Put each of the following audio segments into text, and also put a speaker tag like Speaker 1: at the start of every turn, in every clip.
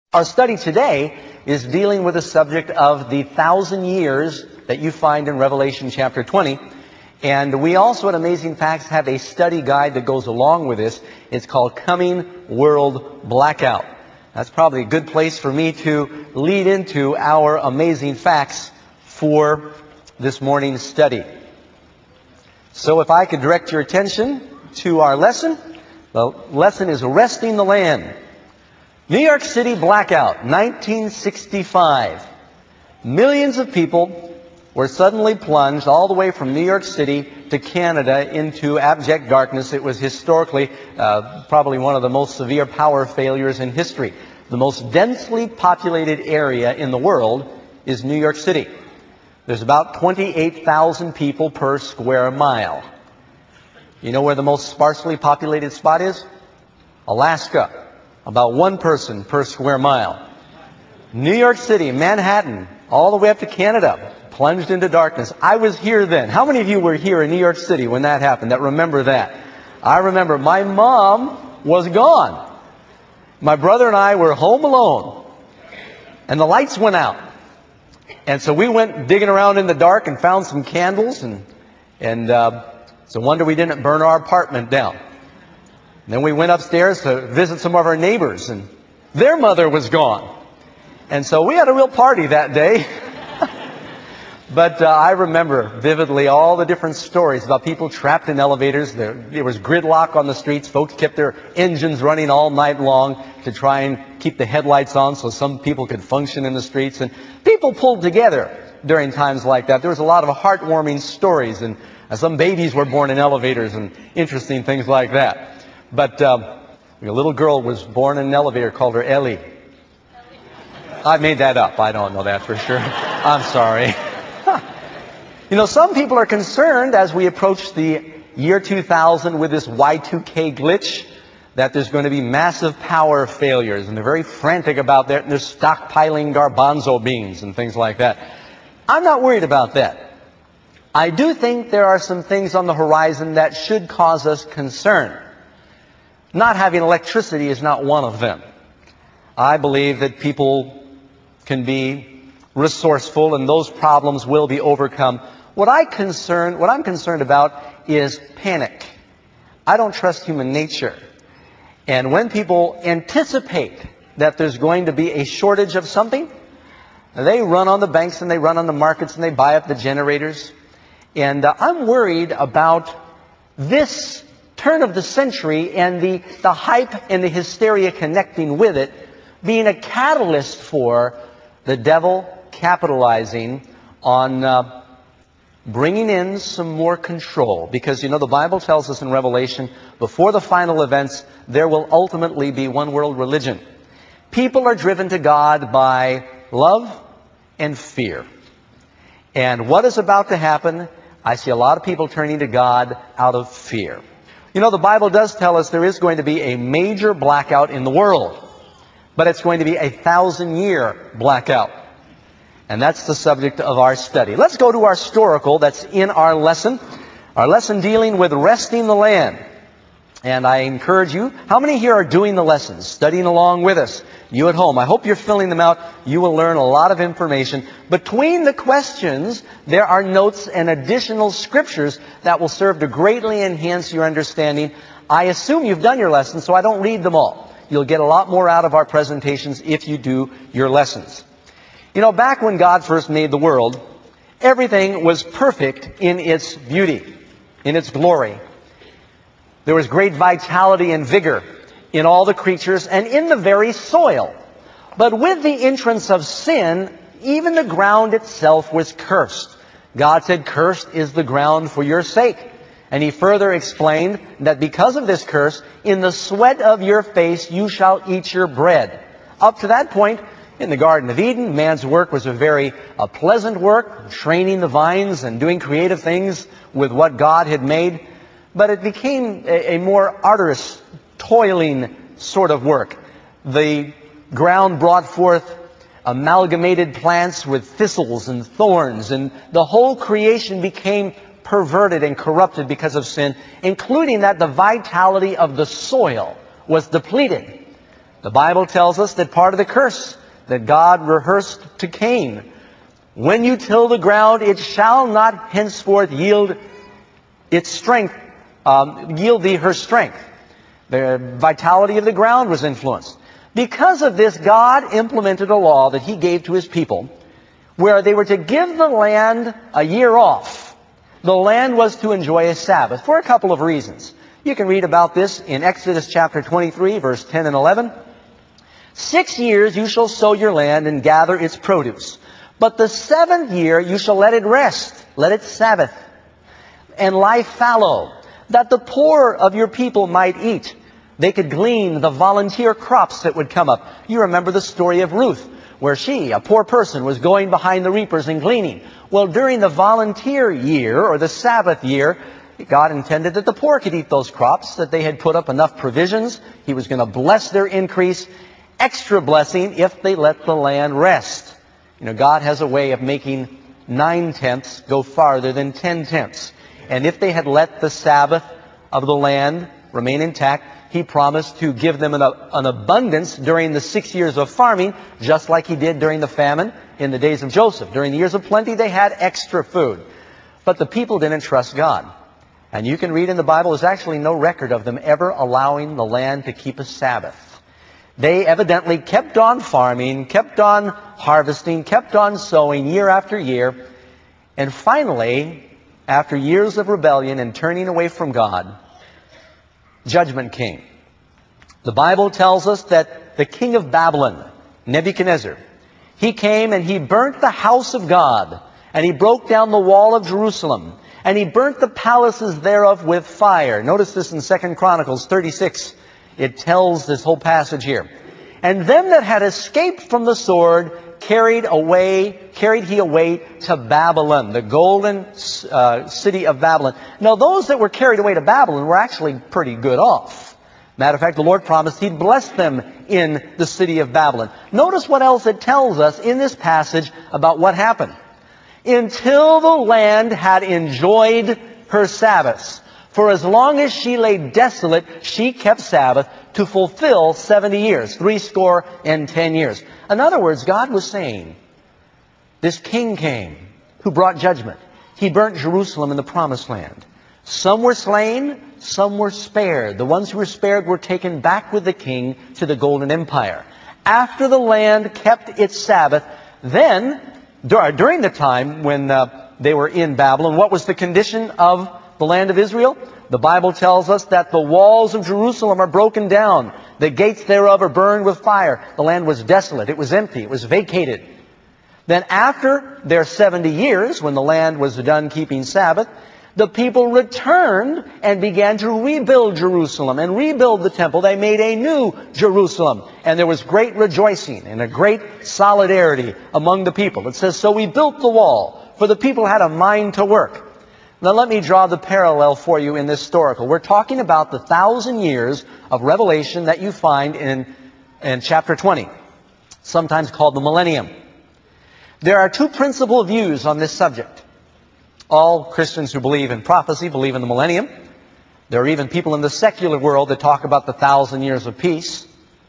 Speaker 1: Our study today is dealing with the subject of the 1,000 years that you find in Revelation chapter 20. And we also at Amazing Facts have a study guide that goes along with this. It's called Coming World Blackout. That's probably a good place for me to lead into our Amazing Facts for this morning's study. So if I could direct your attention to our lesson. The lesson is Arresting the Land. New York City blackout, 1965. Millions of people were suddenly plunged all the way from New York City to Canada into abject darkness. It was historically probably one of the most severe power failures in history. The most densely populated area in the world is New York City. There's about 28,000 people per square mile. You know where the most sparsely populated spot is? Alaska. About one person per square mile. New York City, Manhattan, all the way up to Canada, plunged into darkness. I was here then. How many of you were here in New York City when that happened, that remember that? I remember my mom was gone. My brother and I were home alone. And the lights went out. And so we went digging around in the dark and found some candles. And it's a wonder we didn't burn our apartment down. Then we went upstairs to visit some of our neighbors, and their mother was gone. And so we had a real party that day. But I remember vividly all the different stories about people trapped in elevators. There was gridlock on the streets. Folks kept their engines running all night long to try and keep the headlights on so some people could function in the streets. And people pulled together during times like that. There was a lot of heartwarming stories, and some babies were born in elevators and interesting things like that. But a little girl was born in an elevator, called her Ellie. I made that up. I don't know that for sure. I'm sorry. You know, some people are concerned as we approach the year 2000 with this Y2K glitch that there's going to be massive power failures, and they're very frantic about that, and they're stockpiling garbanzo beans and things like that. I'm not worried about that. I do think there are some things on the horizon that should cause us concern. Not having electricity is not one of them. I believe that people can be resourceful and those problems will be overcome. What I'm concerned about is panic. I don't trust human nature. And when people anticipate that there's going to be a shortage of something, they run on the banks and they run on the markets and they buy up the generators. And I'm worried about this turn of the century and the hype and the hysteria connecting with it being a catalyst for the devil capitalizing on bringing in some more control. Because, you know, the Bible tells us in Revelation, before the final events, there will ultimately be one world religion. People are driven to God by love and fear. And what is about to happen? I see a lot of people turning to God out of fear. You know, the Bible does tell us there is going to be a major blackout in the world. But it's going to be a 1,000-year blackout. And that's the subject of our study. Let's go to our historical that's in our lesson. Our lesson dealing with Arresting the Land. And I encourage you, how many here are doing the lessons, studying along with us? You at home, I hope you're filling them out. You will learn a lot of information. Between the questions, there are notes and additional scriptures that will serve to greatly enhance your understanding. I assume you've done your lessons, so I don't read them all. You'll get a lot more out of our presentations if you do your lessons. You know, back when God first made the world, everything was perfect in its beauty, in its glory. There was great vitality and vigor in all the creatures and in the very soil. But with the entrance of sin, even the ground itself was cursed. God said, "Cursed is the ground for your sake." And He further explained that because of this curse, in the sweat of your face you shall eat your bread. Up to that point, in the Garden of Eden, man's work was a very pleasant work, training the vines and doing creative things with what God had made. But it became a more arduous, toiling sort of work. The ground brought forth amalgamated plants with thistles and thorns, and the whole creation became perverted and corrupted because of sin, including that the vitality of the soil was depleted. The Bible tells us that part of the curse that God rehearsed to Cain, when you till the ground, it shall not henceforth yield its strength, yield thee her strength. The vitality of the ground was influenced. Because of this, God implemented a law that He gave to His people where they were to give the land a year off. The land was to enjoy a Sabbath for a couple of reasons. You can read about this in Exodus chapter 23, verse 10 and 11. 6 years you shall sow your land and gather its produce. But the 7th year you shall let it rest, let it Sabbath, and lie fallow, that the poor of your people might eat. They could glean the volunteer crops that would come up. You remember the story of Ruth, where she, a poor person, was going behind the reapers and gleaning. Well, during the volunteer year, or the Sabbath year, God intended that the poor could eat those crops, that they had put up enough provisions. He was going to bless their increase, extra blessing, if they let the land rest. You know, God has a way of making 9/10 go farther than 10/10. And if they had let the Sabbath of the land remain intact, He promised to give them an abundance during the 6 years of farming, just like He did during the famine in the days of Joseph. During the years of plenty, they had extra food. But the people didn't trust God. And you can read in the Bible, there's actually no record of them ever allowing the land to keep a Sabbath. They evidently kept on farming, kept on harvesting, kept on sowing year after year. And finally, after years of rebellion and turning away from God, judgment came. The Bible tells us that the king of Babylon, Nebuchadnezzar, he came and he burnt the house of God, and he broke down the wall of Jerusalem, and he burnt the palaces thereof with fire. Notice this in 2 Chronicles 36. It tells this whole passage here. And them that had escaped from the sword carried he away to Babylon, the golden city of Babylon. Now, those that were carried away to Babylon were actually pretty good off. Matter of fact, the Lord promised He'd bless them in the city of Babylon. Notice what else it tells us in this passage about what happened. Until the land had enjoyed her Sabbaths. For as long as she lay desolate, she kept Sabbath to fulfill 70 years, 70 years. In other words, God was saying, this king came who brought judgment. He burnt Jerusalem in the promised land. Some were slain, some were spared. The ones who were spared were taken back with the king to the Golden Empire. After the land kept its Sabbath, then, during the time when they were in Babylon, what was the condition of the land of Israel? The Bible tells us that the walls of Jerusalem are broken down. The gates thereof are burned with fire. The land was desolate. It was empty. It was vacated. Then after their 70 years, when the land was done keeping Sabbath, the people returned and began to rebuild Jerusalem and rebuild the temple. They made a new Jerusalem. And there was great rejoicing and a great solidarity among the people. It says, so we built the wall, for the people had a mind to work. Now let me draw the parallel for you in this historical. We're talking about the 1,000 years of revelation that you find in chapter 20, sometimes called the millennium. There are two principal views on this subject. All Christians who believe in prophecy believe in the millennium. There are even people in the secular world that talk about the 1,000 years of peace.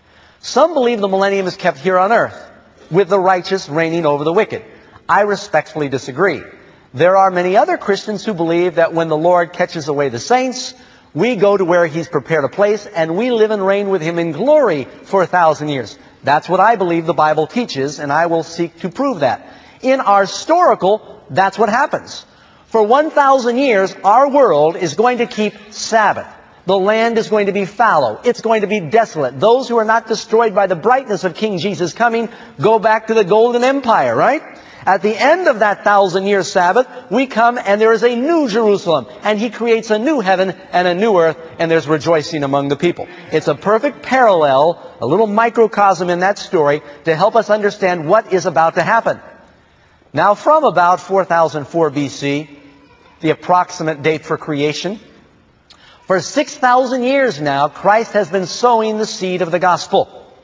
Speaker 1: Some believe the millennium is kept here on earth, with the righteous reigning over the wicked. I respectfully disagree. There are many other Christians who believe that when the Lord catches away the saints, we go to where He's prepared a place and we live and reign with Him in glory for 1,000 years. That's what I believe the Bible teaches, and I will seek to prove that. In our historical, that's what happens. For 1,000 years, our world is going to keep Sabbath. The land is going to be fallow. It's going to be desolate. Those who are not destroyed by the brightness of King Jesus coming go back to the Golden Empire, right? At the end of that 1,000-year Sabbath, we come and there is a new Jerusalem. And He creates a new heaven and a new earth, and there's rejoicing among the people. It's a perfect parallel, a little microcosm in that story to help us understand what is about to happen. Now, from about 4004 BC, the approximate date for creation, for 6,000 years now, Christ has been sowing the seed of the gospel.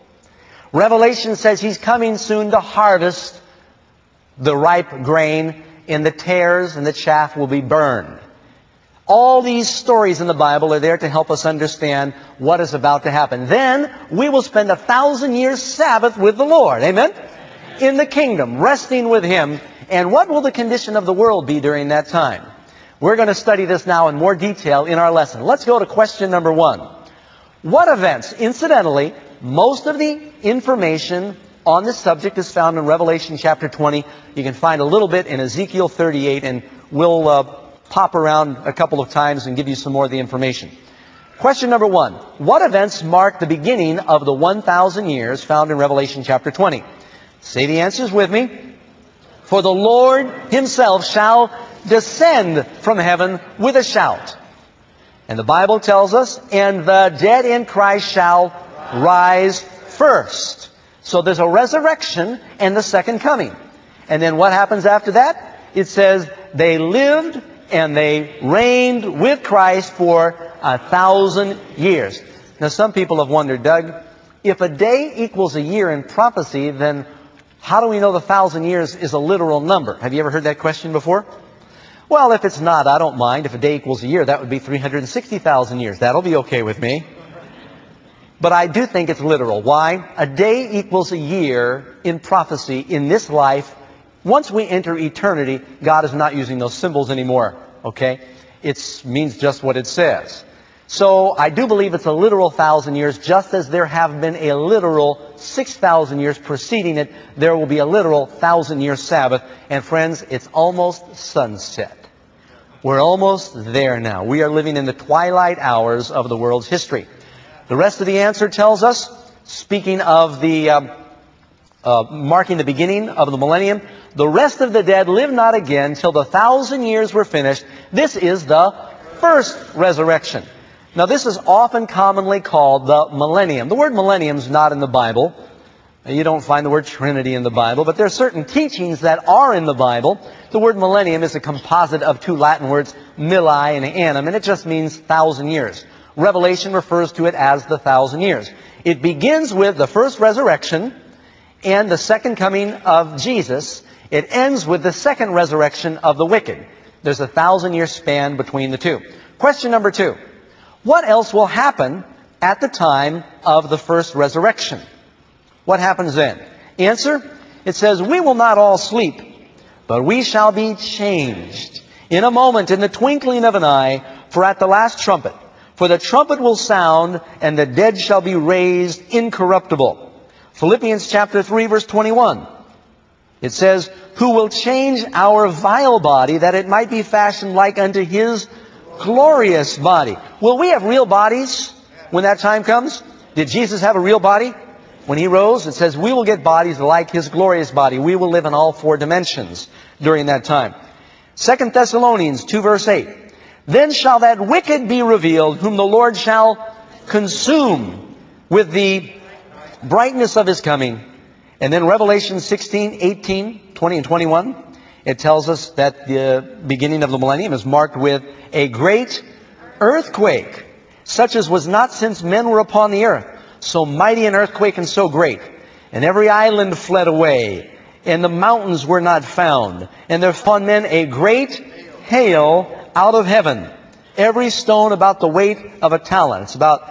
Speaker 1: Revelation says He's coming soon to harvest the ripe grain, and the tares and the chaff will be burned. All these stories in the Bible are there to help us understand what is about to happen. Then we will spend 1,000 years Sabbath with the Lord. Amen? In the kingdom, resting with Him. And what will the condition of the world be during that time? We're going to study this now in more detail in our lesson. Let's go to question number 1. What events? Incidentally, most of the information on this subject is found in Revelation chapter 20. You can find a little bit in Ezekiel 38, and we'll pop around a couple of times and give you some more of the information. Question number 1. What events mark the beginning of the 1,000 years found in Revelation chapter 20? Say the answers with me. For the Lord Himself shall descend from heaven with a shout. And the Bible tells us, and the dead in Christ shall rise first. So there's a resurrection and the second coming. And then what happens after that? It says, they lived and they reigned with Christ for 1,000 years. Now some people have wondered, Doug, if a day equals a year in prophecy, then how do we know the 1,000 years is a literal number? Have you ever heard that question before? Well, if it's not, I don't mind. If a day equals a year, that would be 360,000 years. That'll be okay with me. But I do think it's literal. Why? A day equals a year in prophecy in this life. Once we enter eternity, God is not using those symbols anymore. Okay? It means just what it says. So I do believe it's a literal 1,000 years, just as there have been a literal 6,000 years preceding it. There will be a literal 1,000-year Sabbath. And friends, it's almost sunset. We're almost there now. We are living in the twilight hours of the world's history. The rest of the answer tells us, speaking of the marking the beginning of the millennium, the rest of the dead live not again till the 1,000 years were finished. This is the first resurrection. Now this is often commonly called the millennium. The word millennium is not in the Bible. You don't find the word Trinity in the Bible, but there are certain teachings that are in the Bible. The word millennium is a composite of two Latin words, milli and annum, and it just means 1,000 years. Revelation refers to it as the 1,000 years. It begins with the first resurrection and the second coming of Jesus. It ends with the second resurrection of the wicked. There's a 1,000-year span between the two. Question number 2. What else will happen at the time of the first resurrection? What happens then? Answer, it says, we will not all sleep, but we shall be changed in a moment, in the twinkling of an eye, for at the last trumpet. For the trumpet will sound, and the dead shall be raised incorruptible. Philippians chapter 3, verse 21. It says, who will change our vile body, that it might be fashioned like unto His glorious body. Will we have real bodies when that time comes? Did Jesus have a real body? When He rose, it says we will get bodies like His glorious body. We will live in all 4 dimensions during that time. 2 Thessalonians 2, verse 8. Then shall that wicked be revealed, whom the Lord shall consume with the brightness of His coming. And then Revelation 16, 18, 20, and 21, it tells us that the beginning of the millennium is marked with a great earthquake, such as was not since men were upon the earth. So mighty an earthquake and so great. And every island fled away, and the mountains were not found. And there fell on men a great hail out of heaven, every stone about the weight of a talent. It's about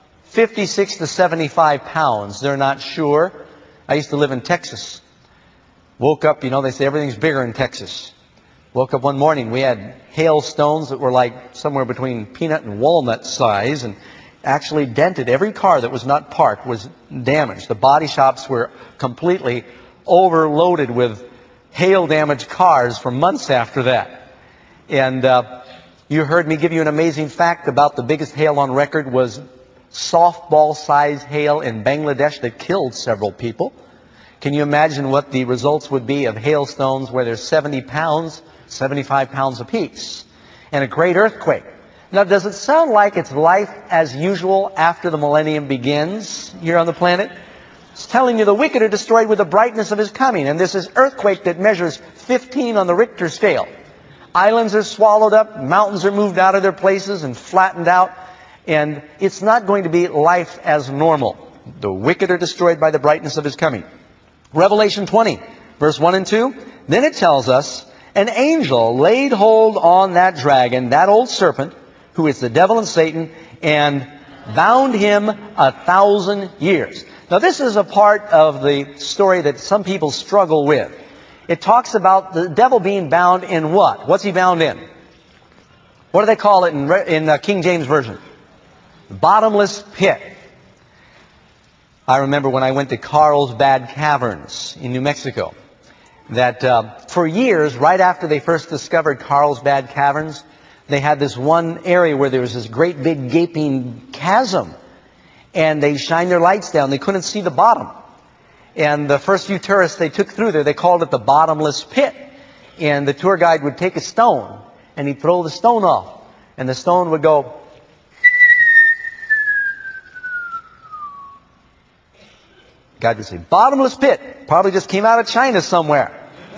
Speaker 1: 56 to 75 pounds. They're not sure. I used to live in Texas. Woke up, they say everything's bigger in Texas. Woke up one morning, we had hailstones that were like somewhere between peanut and walnut size, and actually dented. Every car that was not parked was damaged. The body shops were completely overloaded with hail-damaged cars for months after that. And you heard me give you an amazing fact about the biggest hail on record was softball-sized hail in Bangladesh that killed several people. Can you imagine what the results would be of hailstones where there's 70 pounds, 75 pounds apiece, and a great earthquake? Now, does it sound like it's life as usual after the millennium begins here on the planet? It's telling you the wicked are destroyed with the brightness of His coming. And this is earthquake that measures 15 on the Richter scale. Islands are swallowed up, mountains are moved out of their places and flattened out. And it's not going to be life as normal. The wicked are destroyed by the brightness of His coming. Revelation 20, verse 1 and 2. Then it tells us, an angel laid hold on that dragon, that old serpent, who is the devil and Satan, and bound him 1,000 years. Now this is a part of the story that some people struggle with. It talks about the devil being bound in what? What's he bound in? What do they call it in King James Version? Bottomless pit. I remember when I went to Carlsbad Caverns in New Mexico, that for years, right after they first discovered Carlsbad Caverns, they had this one area where there was this great big gaping chasm. And they shined their lights down. They couldn't see the bottom. And the first few tourists they took through there, they called it the bottomless pit. And the tour guide would take a stone, and he'd throw the stone off. And the stone would go. God would say, bottomless pit. Probably just came out of China somewhere.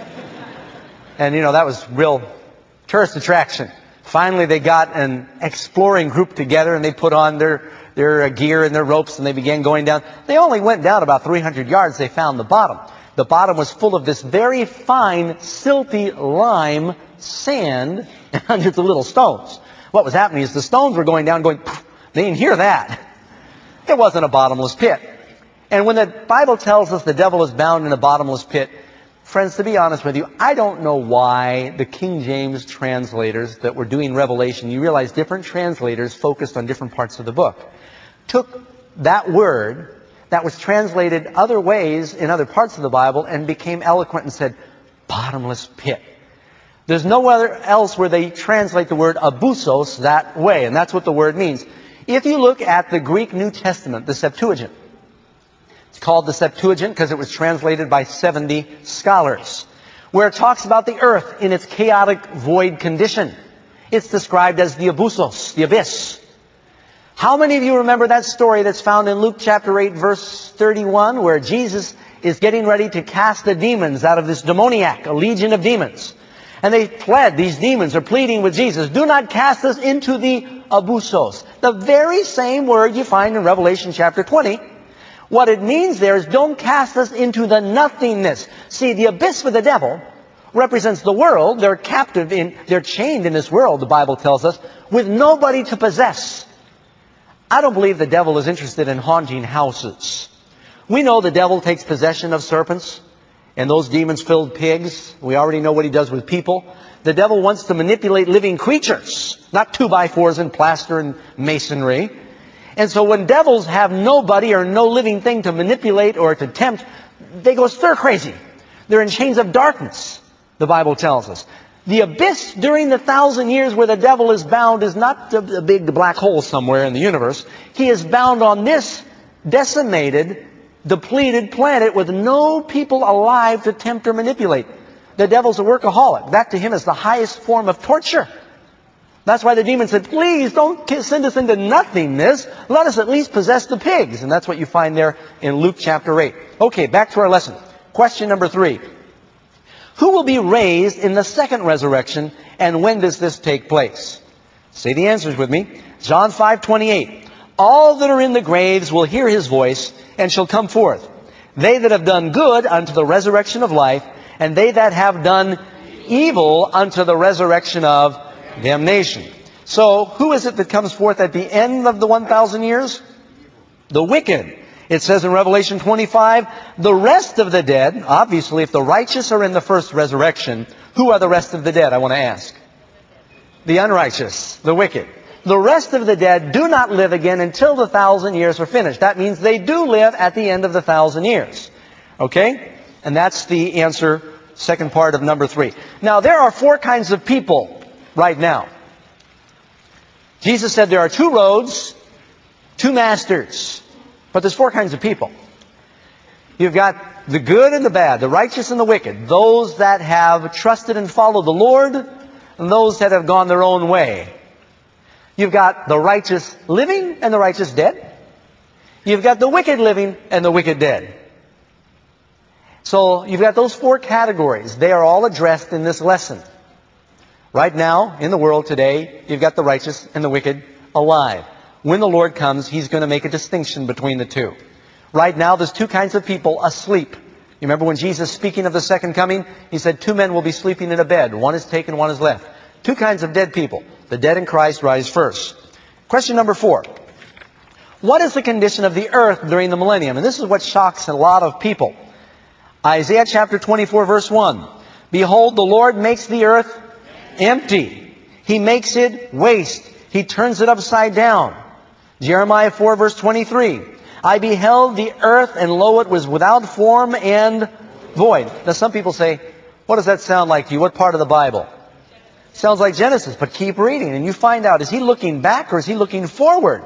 Speaker 1: And, that was real tourist attraction. Finally, they got an exploring group together, and they put on their gear and their ropes, and they began going down. They only went down about 300 yards. They found the bottom. The bottom was full of this very fine, silty lime sand and hundreds of little stones. What was happening is the stones were going down, going, poof. They didn't hear that. It wasn't a bottomless pit. And when the Bible tells us the devil is bound in a bottomless pit, friends, to be honest with you, I don't know why the King James translators that were doing Revelation, you realize different translators focused on different parts of the book, took that word that was translated other ways in other parts of the Bible and became eloquent and said, bottomless pit. There's nowhere else where they translate the word abusos that way, and that's what the word means. If you look at the Greek New Testament, the Septuagint, it's called the Septuagint because it was translated by 70 scholars, where it talks about the earth in its chaotic void condition. It's described as the abusos, the abyss. How many of you remember that story that's found in Luke chapter 8, verse 31, where Jesus is getting ready to cast the demons out of this demoniac, a legion of demons? And they pled, these demons are pleading with Jesus, do not cast us into the abusos. The very same word you find in Revelation chapter 20. What it means there is don't cast us into the nothingness. See, the abyss for the devil represents the world. They're chained in this world, the Bible tells us, with nobody to possess. I don't believe the devil is interested in haunting houses. We know the devil takes possession of serpents and those demons-filled pigs. We already know what he does with people. The devil wants to manipulate living creatures, not 2x4s and plaster and masonry. And so when devils have nobody or no living thing to manipulate or to tempt, they go stir crazy. They're in chains of darkness, the Bible tells us. The abyss during the 1,000 years where the devil is bound is not a big black hole somewhere in the universe. He is bound on this decimated, depleted planet with no people alive to tempt or manipulate. The devil's a workaholic. That to him is the highest form of torture. That's why the demon said, please don't send us into nothingness. Let us at least possess the pigs. And that's what you find there in Luke chapter 8. Okay, back to our lesson. Question number 3. Who will be raised in the second resurrection, and when does this take place? Say the answers with me. John 5:28. All that are in the graves will hear his voice, and shall come forth. They that have done good unto the resurrection of life, and they that have done evil unto the resurrection of damnation. So, who is it that comes forth at the end of the 1,000 years? The wicked. It says in Revelation 25, the rest of the dead, obviously if the righteous are in the first resurrection, who are the rest of the dead, I want to ask? The unrighteous, the wicked. The rest of the dead do not live again until the 1,000 years are finished. That means they do live at the end of the 1,000 years. Okay? And that's the answer, second part of number 3. Now, there are 4 kinds of people right now. Jesus said there are 2 roads, 2 masters. But there's 4 kinds of people. You've got the good and the bad, the righteous and the wicked, those that have trusted and followed the Lord, and those that have gone their own way. You've got the righteous living and the righteous dead. You've got the wicked living and the wicked dead. So you've got those 4 categories. They are all addressed in this lesson. Right now, in the world today, you've got the righteous and the wicked alive. When the Lord comes, He's going to make a distinction between the 2. Right now, there's 2 kinds of people asleep. You remember when Jesus, speaking of the second coming, He said 2 men will be sleeping in a bed. One is taken, one is left. 2 kinds of dead people. The dead in Christ rise first. Question number 4. What is the condition of the earth during the millennium? And this is what shocks a lot of people. Isaiah chapter 24 verse 1. Behold, the Lord makes the earth empty. He makes it waste. He turns it upside down. Jeremiah 4 verse 23. I beheld the earth, and lo, it was without form and void. Now some people say, what does that sound like to you? What part of the Bible? Sounds like Genesis, but keep reading and you find out, is he looking back or is he looking forward?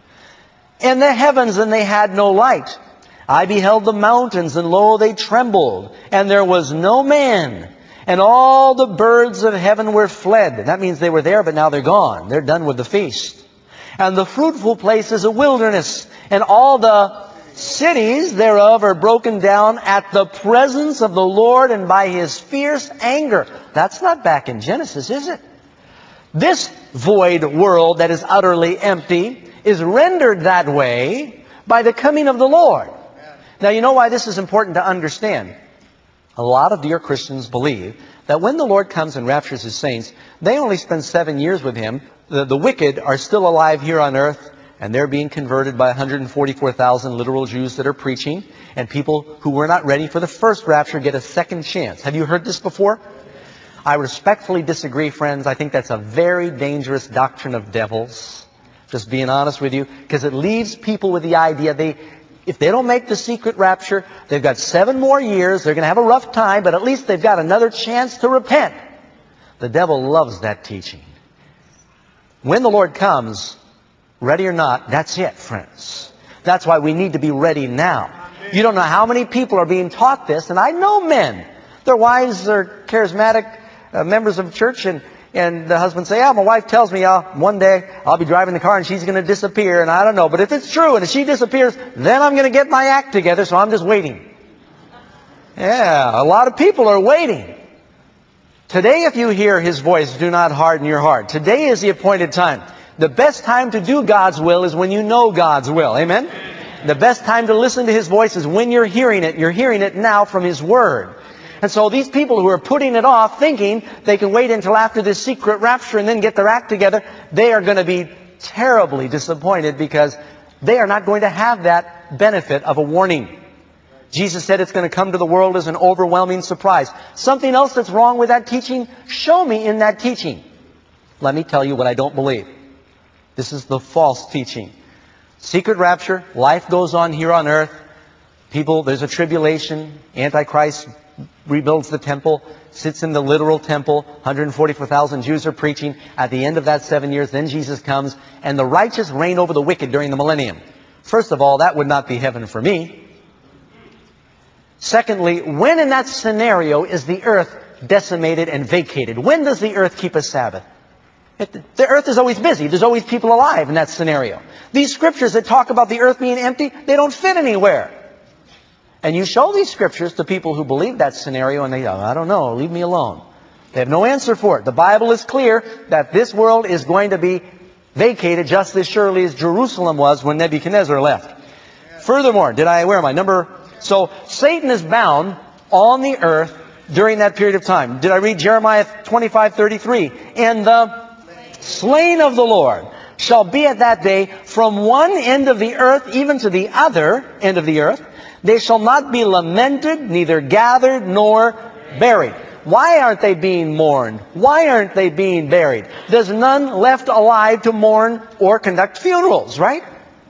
Speaker 1: And the heavens, and they had no light. I beheld the mountains, and lo, they trembled, and there was no man. And all the birds of heaven were fled. That means they were there, but now they're gone. They're done with the feast. And the fruitful place is a wilderness, and all the cities thereof are broken down at the presence of the Lord and by His fierce anger. That's not back in Genesis, is it? This void world that is utterly empty is rendered that way by the coming of the Lord. Now, you know why this is important to understand? A lot of dear Christians believe that when the Lord comes and raptures His saints, they only spend 7 years with Him. The wicked are still alive here on earth, and they're being converted by 144,000 literal Jews that are preaching, and people who were not ready for the first rapture get a second chance. Have you heard this before? I respectfully disagree, friends. I think that's a very dangerous doctrine of devils. Just being honest with you, because it leaves people with the idea if they don't make the secret rapture, they've got 7 more years, they're going to have a rough time, but at least they've got another chance to repent. The devil loves that teaching. When the Lord comes, ready or not, that's it, friends. That's why we need to be ready now. You don't know how many people are being taught this, and I know men. Their wives are charismatic members of church, and the husband say, my wife tells me one day I'll be driving the car and she's going to disappear, and I don't know. But if it's true and if she disappears, then I'm going to get my act together, so I'm just waiting. Yeah, a lot of people are waiting. Today, if you hear His voice, do not harden your heart. Today is the appointed time. The best time to do God's will is when you know God's will. Amen? The best time to listen to His voice is when you're hearing it. You're hearing it now from His Word. And so these people who are putting it off, thinking they can wait until after this secret rapture and then get their act together, they are going to be terribly disappointed because they are not going to have that benefit of a warning. Jesus said it's going to come to the world as an overwhelming surprise. Something else that's wrong with that teaching? Show me in that teaching. Let me tell you what I don't believe. This is the false teaching. Secret rapture, life goes on here on earth. People, there's a tribulation. Antichrist rebuilds the temple, sits in the literal temple. 144,000 Jews are preaching. At the end of that 7 years, then Jesus comes, and the righteous reign over the wicked during the millennium. First of all, that would not be heaven for me. Secondly, when in that scenario is the earth decimated and vacated? When does the earth keep a Sabbath? The earth is always busy. There's always people alive in that scenario. These scriptures that talk about the earth being empty, they don't fit anywhere. And you show these scriptures to people who believe that scenario and they go, I don't know, leave me alone. They have no answer for it. The Bible is clear that this world is going to be vacated just as surely as Jerusalem was when Nebuchadnezzar left. Furthermore, where am I? So Satan is bound on the earth during that period of time. Did I read Jeremiah 25:33? And the slain of the Lord shall be at that day from one end of the earth even to the other end of the earth. They shall not be lamented, neither gathered nor buried. Why aren't they being mourned? Why aren't they being buried? There's none left alive to mourn or conduct funerals, right?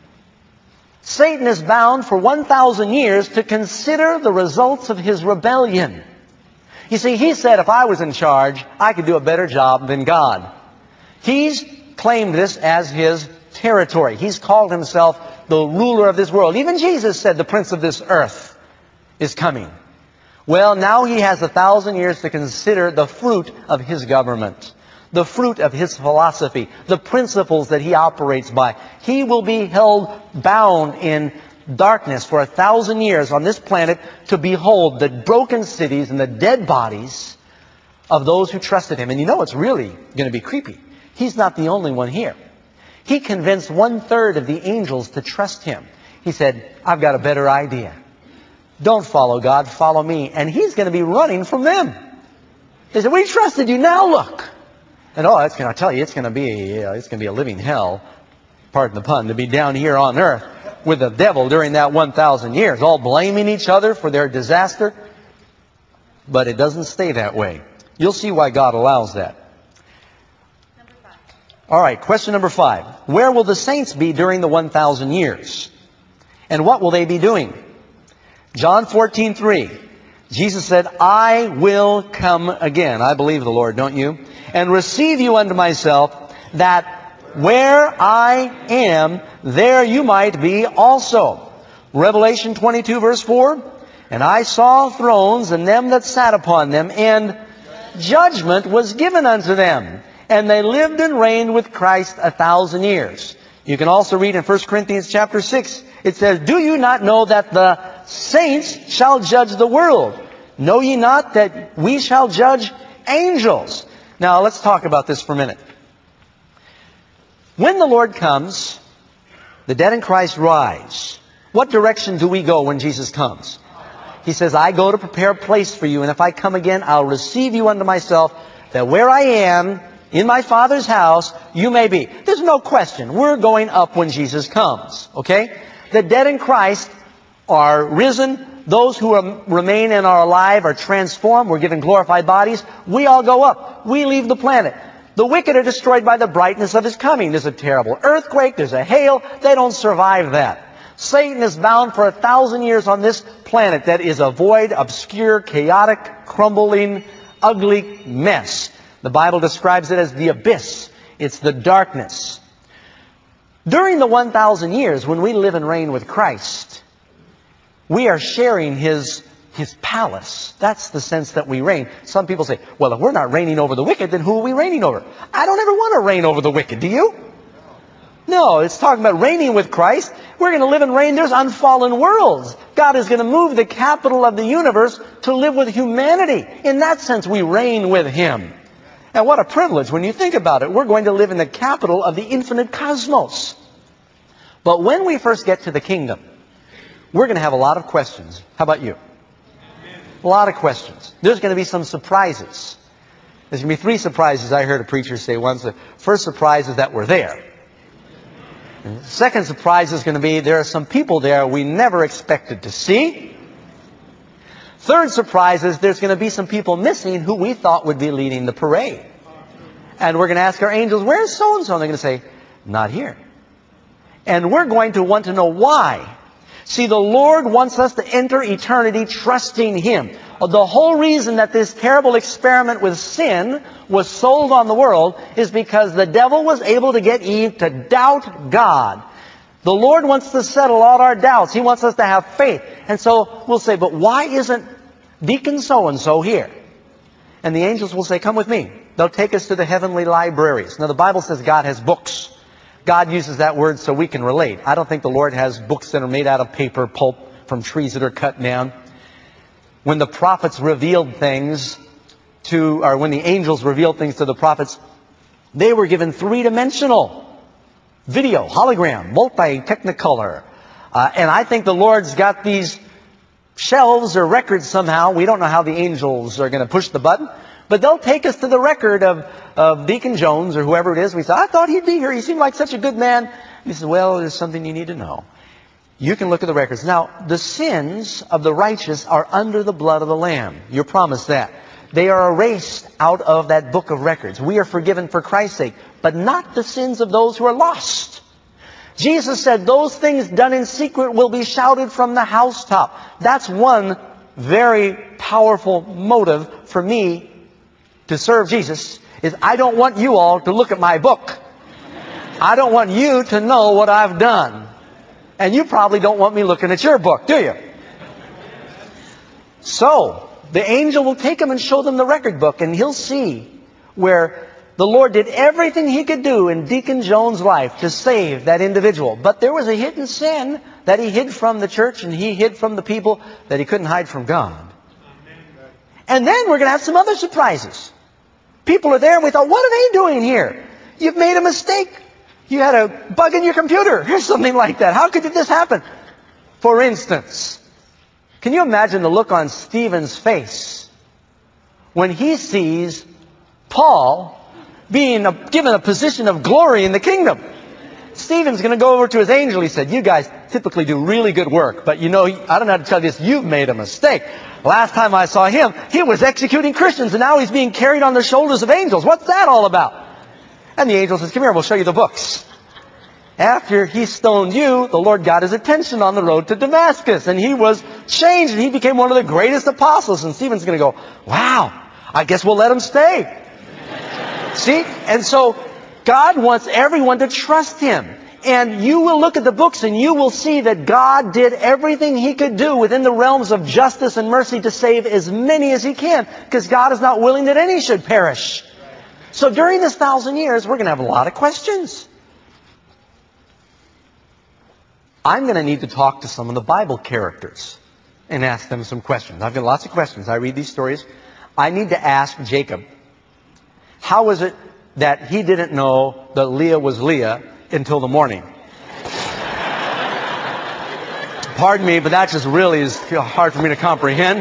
Speaker 1: Satan is bound for 1,000 years to consider the results of his rebellion. You see, he said if I was in charge, I could do a better job than God. He's claimed this as his territory. He's called himself the ruler of this world. Even Jesus said the prince of this earth is coming. Well, now he has 1,000 years to consider the fruit of his government, the fruit of his philosophy, the principles that he operates by. He will be held bound in darkness for 1,000 years on this planet to behold the broken cities and the dead bodies of those who trusted him. And you know it's really going to be creepy. He's not the only one here. He convinced 1/3 of the angels to trust him. He said, I've got a better idea. Don't follow God, follow me. And he's going to be running from them. They said, we trusted you, now look. And I tell you, it's going to be a living hell, pardon the pun, to be down here on earth with the devil during that 1,000 years, all blaming each other for their disaster. But it doesn't stay that way. You'll see why God allows that.
Speaker 2: Number 5.
Speaker 1: All right, question number 5. Where will the saints be during the 1,000 years? And what will they be doing? John 14:3. Jesus said, I will come again. I believe the Lord, don't you? And receive you unto myself, that where I am, there you might be also. Revelation 22 verse 4. And I saw thrones, and them that sat upon them, and judgment was given unto them. And they lived and reigned with Christ 1,000 years. You can also read in 1 Corinthians chapter 6. It says, do you not know that the saints shall judge the world? Know ye not that we shall judge angels? Now let's talk about this for a minute. When the Lord comes, the dead in Christ rise. What direction do we go when Jesus comes? He says, I go to prepare a place for you, and if I come again, I'll receive you unto myself, that where I am, in my Father's house, you may be. There's no question. We're going up when Jesus comes. Okay? The dead in Christ are risen. Those who remain and are alive are transformed. We're given glorified bodies. We all go up. We leave the planet. The wicked are destroyed by the brightness of His coming. There's a terrible earthquake. There's a hail. They don't survive that. Satan is bound for 1,000 years on this planet that is a void, obscure, chaotic, crumbling, ugly mess. The Bible describes it as the abyss. It's the darkness. During the 1,000 years, when we live and reign with Christ, we are sharing His palace. That's the sense that we reign. Some people say, well, if we're not reigning over the wicked, then who are we reigning over? I don't ever want to reign over the wicked. Do you? No, it's talking about reigning with Christ. We're going to live and reign. There's unfallen worlds. God is going to move the capital of the universe to live with humanity. In that sense, we reign with Him. And what a privilege when you think about it. We're going to live in the capital of the infinite cosmos. But when we first get to the kingdom, we're going to have a lot of questions. How about you? A lot of questions. There's going to be some surprises. There's going to be 3 surprises I heard a preacher say once. The first surprise is that we're there. And the second surprise is going to be there are some people there we never expected to see. Third surprise is there's going to be some people missing who we thought would be leading the parade. And we're going to ask our angels, where's so-and-so? And they're going to say, not here. And we're going to want to know why. See, the Lord wants us to enter eternity trusting Him. The whole reason that this terrible experiment with sin was sold on the world is because the devil was able to get Eve to doubt God. The Lord wants to settle all our doubts. He wants us to have faith. And so we'll say, but why isn't Deacon so-and-so here? And the angels will say, come with me. They'll take us to the heavenly libraries. Now the Bible says God has books. God uses that word so we can relate. I don't think the Lord has books that are made out of paper pulp from trees that are cut down. When the prophets revealed things when the angels revealed things to the prophets, they were given 3-dimensional video, hologram, multi-technicolor. And I think the Lord's got these shelves or records somehow. We don't know how the angels are going to push the button. But they'll take us to the record of Deacon Jones or whoever it is. We say, I thought he'd be here. He seemed like such a good man. He says, well, there's something you need to know. You can look at the records. Now, the sins of the righteous are under the blood of the Lamb. You're promised that. They are erased out of that book of records. We are forgiven for Christ's sake, but not the sins of those who are lost. Jesus said those things done in secret will be shouted from the housetop. That's one very powerful motive for me to serve Jesus, is I don't want you all to look at my book. I don't want you to know what I've done. And you probably don't want me looking at your book, do you? So, the angel will take them and show them the record book, and he'll see where the Lord did everything He could do in Deacon Jones' life to save that individual. But there was a hidden sin that he hid from the church and he hid from the people that he couldn't hide from God. And then we're going to have some other surprises. People are there and we thought, what are they doing here? You've made a mistake. You had a bug in your computer or something like that. How could this happen? For instance, Can you imagine the look on Stephen's face when he sees Paul being given a position of glory in the kingdom? Stephen's going to go over to his angel. He said, you guys typically do really good work, but you know, I don't know how to tell you this, you've made a mistake. Last time I saw him, he was executing Christians, and now he's being carried on the shoulders of angels. What's that all about? And the angel says, come here, we'll show you the books. After he stoned you, the Lord got his attention on the road to Damascus, and he was changed, and he became one of the greatest apostles. And Stephen's going to go, wow, I guess we'll let him stay. See? And so God wants everyone to trust Him. And you will look at the books and you will see that God did everything He could do within the realms of justice and mercy to save as many as He can, because God is not willing that any should perish. So during this 1,000 years, we're going to have a lot of questions. I'm going to need to talk to some of the Bible characters and ask them some questions. I've got lots of questions. I read these stories. I need to ask Jacob, how is it that he didn't know that Leah was Leah until the morning? Pardon me, but that just really is hard for me to comprehend.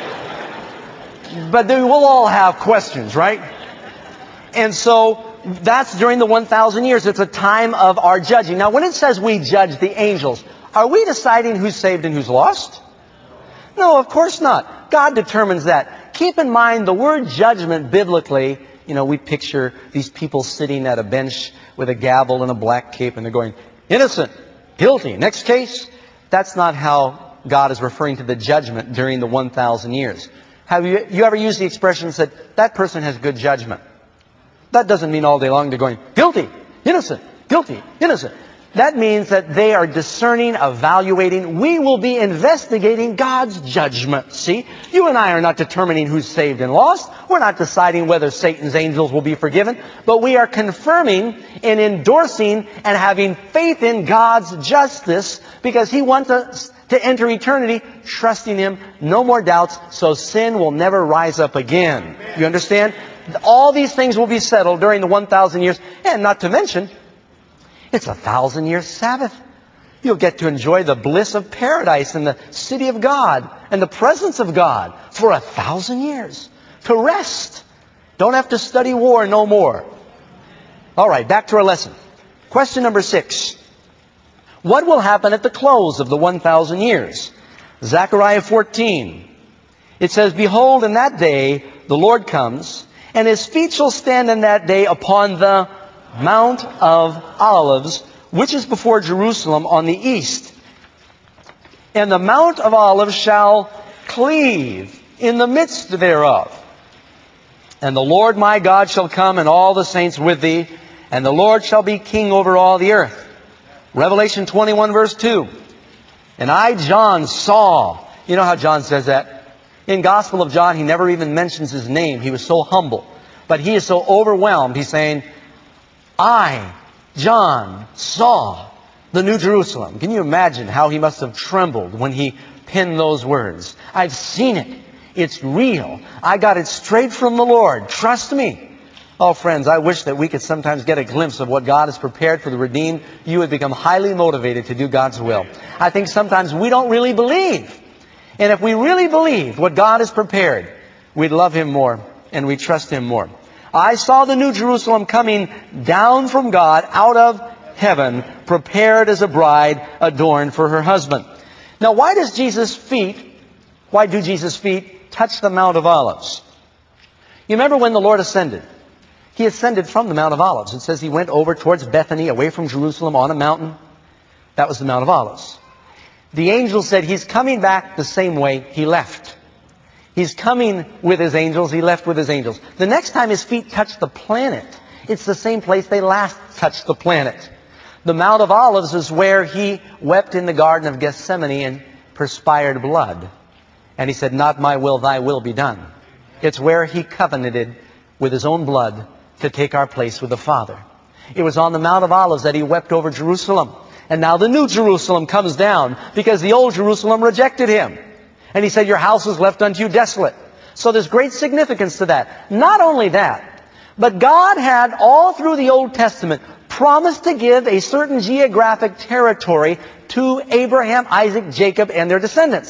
Speaker 1: But we'll all have questions, right? And so that's during the 1,000 years. It's a time of our judging. Now, when it says we judge the angels, are we deciding who's saved and who's lost? No, of course not. God determines that. Keep in mind, the word judgment biblically, you know, we picture these people sitting at a bench with a gavel and a black cape, and they're going, innocent, guilty, next case. That's not how God is referring to the judgment during the 1,000 years. Have you ever used the expression and said, that person has good judgment? That doesn't mean all day long they're going, guilty, innocent, guilty, innocent. That means that they are discerning, evaluating. We will be investigating God's judgment. See, you and I are not determining who's saved and lost. We're not deciding whether Satan's angels will be forgiven. But we are confirming and endorsing and having faith in God's justice, because He wants us to enter eternity trusting Him. No more doubts, so sin will never rise up again. You understand? All these things will be settled during the 1,000 years. And not to mention, it's a 1,000-year Sabbath. You'll get to enjoy the bliss of paradise and the city of God and the presence of God for 1,000 years. To rest. Don't have to study war no more. All right, back to our lesson. Question number 6. What will happen at the close of the 1,000 years? Zechariah 14. It says, behold, in that day the Lord comes, and His feet shall stand in that day upon the Mount of Olives, which is before Jerusalem on the east. And the Mount of Olives shall cleave in the midst thereof. And the Lord my God shall come, and all the saints with thee, and the Lord shall be king over all the earth. Revelation 21 verse 2. And I, John, saw. You know how John says that? In Gospel of John, he never even mentions his name. He was so humble. But he is so overwhelmed. He's saying, I, John, saw the New Jerusalem. Can you imagine how he must have trembled when he penned those words? I've seen it. It's real. I got it straight from the Lord. Trust me. Oh, friends, I wish that we could sometimes get a glimpse of what God has prepared for the redeemed. You would become highly motivated to do God's will. I think sometimes we don't really believe. And if we really believed what God has prepared, we'd love Him more and we'd trust Him more. I saw the New Jerusalem coming down from God out of heaven, prepared as a bride adorned for her husband. Now, why do Jesus' feet touch the Mount of Olives? You remember when the Lord ascended? He ascended from the Mount of Olives. It says He went over towards Bethany, away from Jerusalem, on a mountain. That was the Mount of Olives. The angel said He's coming back the same way He left. He's coming with His angels. He left with His angels. The next time His feet touch the planet, it's the same place they last touched the planet. The Mount of Olives is where He wept in the Garden of Gethsemane and perspired blood. And He said, not my will, thy will be done. It's where He covenanted with His own blood to take our place with the Father. It was on the Mount of Olives that He wept over Jerusalem. And now the New Jerusalem comes down because the old Jerusalem rejected Him. And He said, your house is left unto you desolate. So there's great significance to that. Not only that, but God had all through the Old Testament promised to give a certain geographic territory to Abraham, Isaac, Jacob, and their descendants.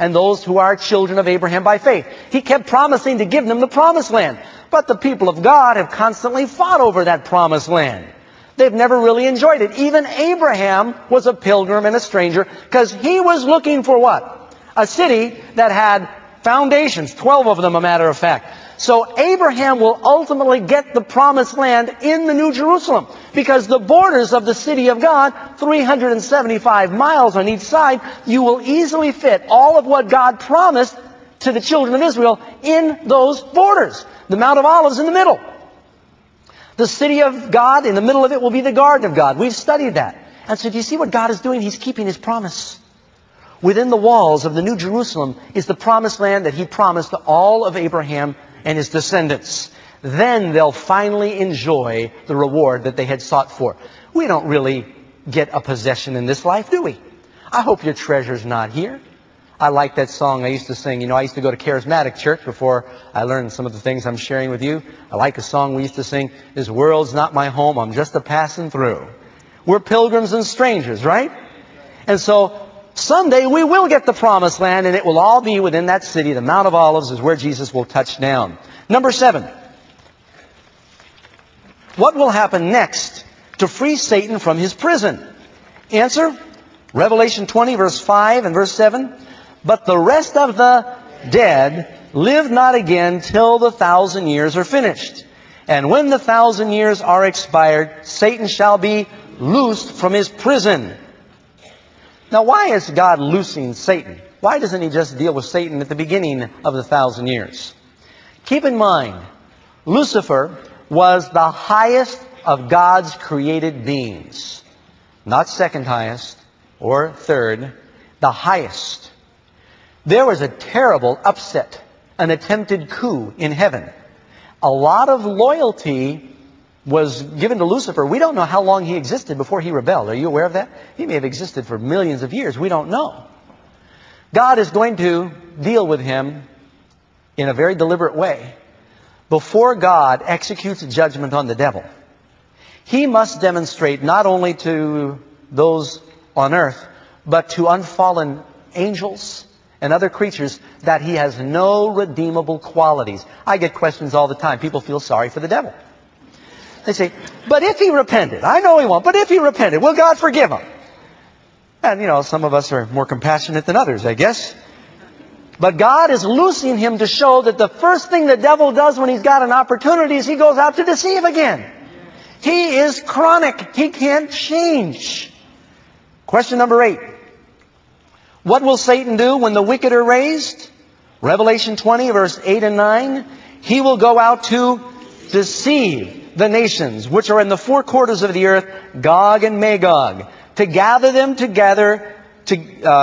Speaker 1: and those who are children of Abraham by faith. He kept promising to give them the promised land. But the people of God have constantly fought over that promised land. They've never really enjoyed it. Even Abraham was a pilgrim and a stranger because he was looking for what? A city that had foundations, 12 of them, a matter of fact. So Abraham will ultimately get the promised land in the New Jerusalem because the borders of the city of God, 375 miles on each side, you will easily fit all of what God promised to the children of Israel in those borders. The Mount of Olives in the middle. The city of God, in the middle of it, will be the garden of God. We've studied that. And so do you see what God is doing? He's keeping His promise. Within the walls of the New Jerusalem is the promised land that He promised to all of Abraham and his descendants. Then they'll finally enjoy the reward that they had sought for. We don't really get a possession in this life, do we? I hope your treasure's not here. I like that song I used to sing. I used to go to Charismatic Church before I learned some of the things I'm sharing with you. I like a song we used to sing, "This world's not my home, I'm just a passing through." We're pilgrims and strangers, right? And so someday we will get the promised land, and it will all be within that city. The Mount of Olives is where Jesus will touch down. Number 7. What will happen next to free Satan from his prison? Answer, Revelation 20, verse 5 and verse 7. But the rest of the dead live not again till the 1,000 years are finished. And when the 1,000 years are expired, Satan shall be loosed from his prison. Now, why is God loosing Satan? Why doesn't He just deal with Satan at the beginning of the 1,000 years? Keep in mind, Lucifer was the highest of God's created beings. Not second highest or third, the highest. There was a terrible upset, an attempted coup in heaven. A lot of loyalty was given to Lucifer. We don't know how long he existed before he rebelled. Are you aware of that? He may have existed for millions of years. We don't know. God is going to deal with him in a very deliberate way. Before God executes judgment on the devil, He must demonstrate not only to those on earth, but to unfallen angels and other creatures that He has no redeemable qualities. I get questions all the time. People feel sorry for the devil. They say, but if he repented, I know he won't, but if he repented, will God forgive him? And, some of us are more compassionate than others, I guess. But God is loosing him to show that the first thing the devil does when he's got an opportunity is he goes out to deceive again. He is chronic. He can't change. Question number 8. What will Satan do when the wicked are raised? Revelation 20, verse 8 and 9. He will go out to deceive the nations which are in the four quarters of the earth, Gog and Magog, to gather them together to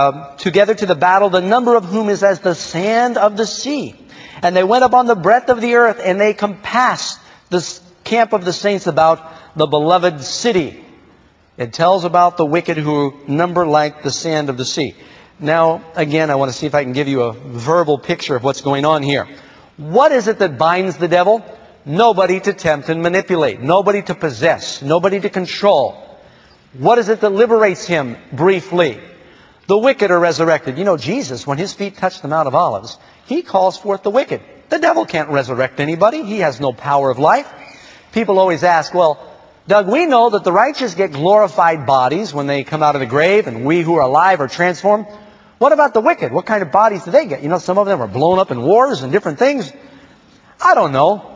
Speaker 1: the battle, the number of whom is as the sand of the sea. And they went upon the breadth of the earth, and they compassed the camp of the saints about the beloved city. It tells about the wicked who number like the sand of the sea. Now, again, I want to see if I can give you a verbal picture of what's going on here. What is it that binds the devil? Nobody to tempt and manipulate. Nobody to possess. Nobody to control. What is it that liberates him briefly? The wicked are resurrected. Jesus, when His feet touch the Mount of Olives, He calls forth the wicked. The devil can't resurrect anybody. He has no power of life. People always ask, well, Doug, we know that the righteous get glorified bodies when they come out of the grave, and we who are alive are transformed. What about the wicked? What kind of bodies do they get? Some of them are blown up in wars and different things. I don't know.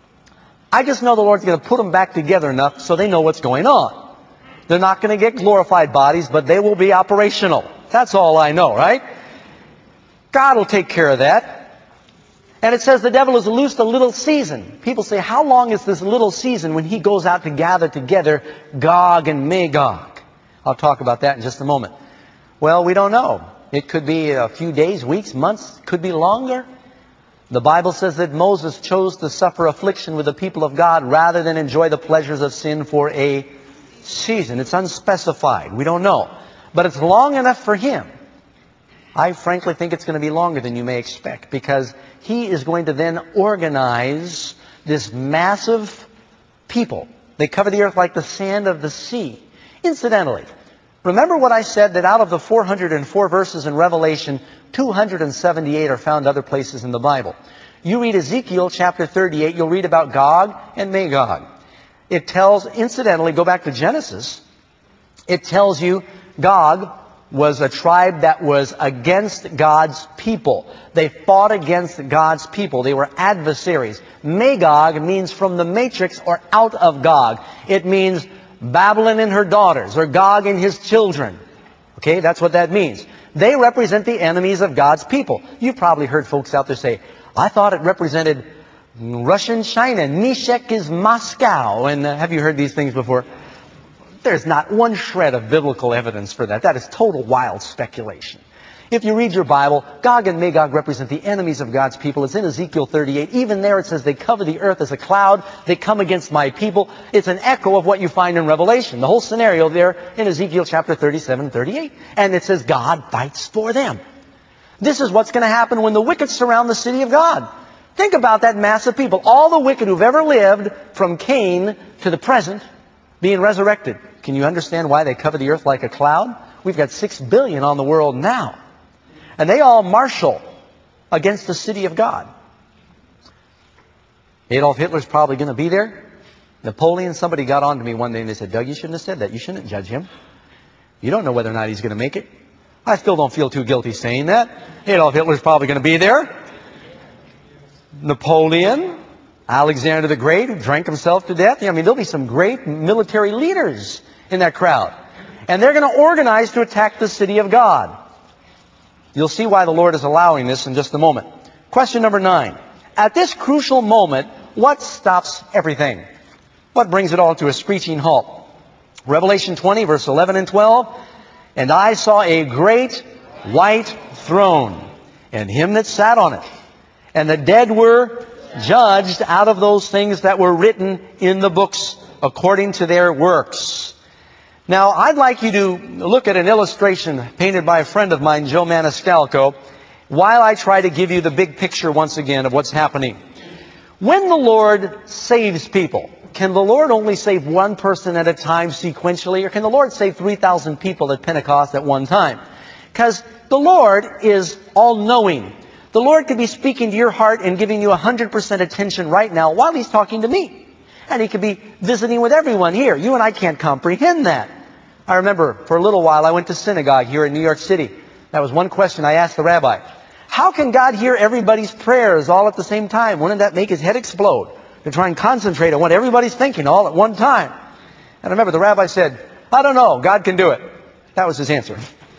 Speaker 1: I just know the Lord's going to put them back together enough so they know what's going on. They're not going to get glorified bodies, but they will be operational. That's all I know, right? God will take care of that. And it says the devil is loosed a little season. People say, how long is this little season when he goes out to gather together Gog and Magog? I'll talk about that in just a moment. Well, we don't know. It could be a few days, weeks, months, could be longer. The Bible says that Moses chose to suffer affliction with the people of God rather than enjoy the pleasures of sin for a season. It's unspecified. We don't know. But it's long enough for him. I frankly think it's going to be longer than you may expect, because he is going to then organize this massive people. They cover the earth like the sand of the sea. Incidentally, Remember what I said, that out of the 404 verses in Revelation, 278 are found other places in the Bible. You read Ezekiel chapter 38, you'll read about Gog and Magog. It tells, incidentally, go back to Genesis, it tells you Gog was a tribe that was against God's people. They fought against God's people. They were adversaries. Magog means from the matrix or out of Gog. It means Babylon and her daughters, or Gog and his children. Okay, that's what that means. They represent the enemies of God's people. You've probably heard folks out there say, I thought it represented Russian China. Meshech is Moscow. And have you heard these things before? There's not one shred of biblical evidence for that. That is total wild speculation. If you read your Bible, Gog and Magog represent the enemies of God's people. It's in Ezekiel 38. Even there it says they cover the earth as a cloud. They come against my people. It's an echo of what you find in Revelation. The whole scenario there in Ezekiel chapter 37 and 38. And it says God fights for them. This is what's going to happen when the wicked surround the city of God. Think about that mass of people. All the wicked who've ever lived from Cain to the present being resurrected. Can you understand why they cover the earth like a cloud? We've got 6 billion on the world now. And they all marshal against the city of God. Adolf Hitler's probably going to be there. Napoleon, somebody got on to me one day and they said, Doug, you shouldn't have said that. You shouldn't judge him. You don't know whether or not he's going to make it. I still don't feel too guilty saying that. Adolf Hitler's probably going to be there. Napoleon, Alexander the Great, who drank himself to death. I mean, there'll be some great military leaders in that crowd. And they're going to organize to attack the city of God. You'll see why the Lord is allowing this in just a moment. Question number 9. At this crucial moment, what stops everything? What brings it all to a screeching halt? Revelation 20, verse 11 and 12. And I saw a great white throne, and him that sat on it. And the dead were judged out of those things that were written in the books according to their works. Now, I'd like you to look at an illustration painted by a friend of mine, Joe Maniscalco, while I try to give you the big picture once again of what's happening. When the Lord saves people, can the Lord only save one person at a time sequentially, or can the Lord save 3,000 people at Pentecost at one time? Because the Lord is all-knowing. The Lord could be speaking to your heart and giving you 100% attention right now while He's talking to me. And He could be visiting with everyone here. You and I can't comprehend that. I remember for a little while I went to synagogue here in New York City. That was one question I asked the rabbi. How can God hear everybody's prayers all at the same time? Wouldn't that make His head explode? To try and concentrate on what everybody's thinking all at one time. And I remember the rabbi said, I don't know, God can do it. That was his answer.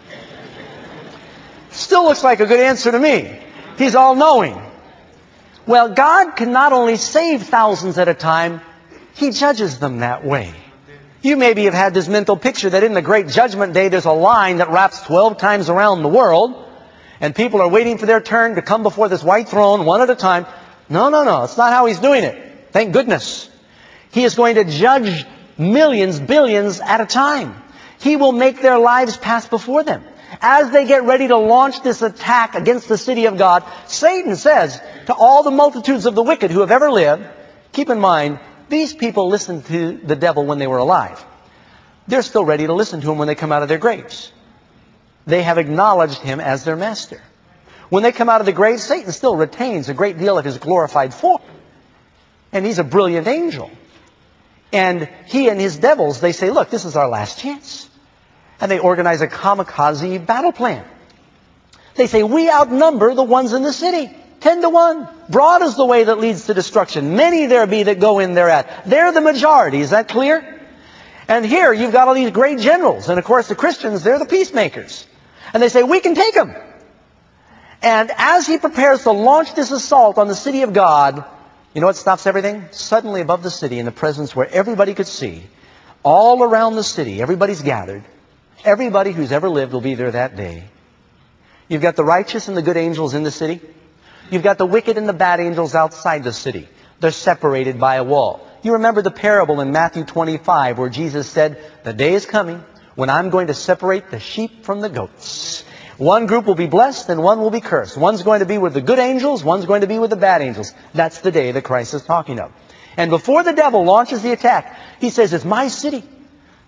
Speaker 1: Still looks like a good answer to me. He's all-knowing. Well, God can not only save thousands at a time, He judges them that way. You maybe have had this mental picture that in the great judgment day there's a line that wraps 12 times around the world, and people are waiting for their turn to come before this white throne one at a time. No. It's not how He's doing it. Thank goodness. He is going to judge millions, billions at a time. He will make their lives pass before them. As they get ready to launch this attack against the city of God, Satan says to all the multitudes of the wicked who have ever lived, keep in mind, these people listened to the devil when they were alive. They're still ready to listen to him when they come out of their graves. They have acknowledged him as their master. When they come out of the grave, Satan still retains a great deal of his glorified form. And he's a brilliant angel. And he and his devils, they say, look, this is our last chance. And they organize a kamikaze battle plan. They say, we outnumber the ones in the city. 10-1. Broad is the way that leads to destruction. Many there be that go in thereat. They're the majority. Is that clear? And here you've got all these great generals. And of course the Christians, they're the peacemakers. And they say, we can take them. And as he prepares to launch this assault on the city of God, you know what stops everything? Suddenly above the city, in the presence where everybody could see, all around the city, everybody's gathered. Everybody who's ever lived will be there that day. You've got the righteous and the good angels in the city. You've got the wicked and the bad angels outside the city. They're separated by a wall. You remember the parable in Matthew 25 where Jesus said, the day is coming when I'm going to separate the sheep from the goats. One group will be blessed and one will be cursed. One's going to be with the good angels, one's going to be with the bad angels. That's the day that Christ is talking of. And before the devil launches the attack, he says, it's my city.